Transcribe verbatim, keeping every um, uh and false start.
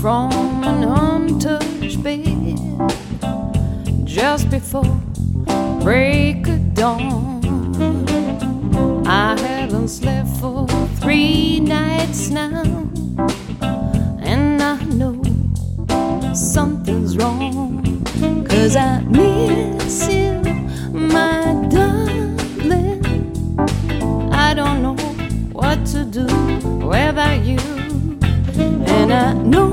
from an untouched bed just before break of dawn. I haven't slept for three nights now, and I know something's wrong, 'cause I miss you, my darling. I don't know what to do without you, and I know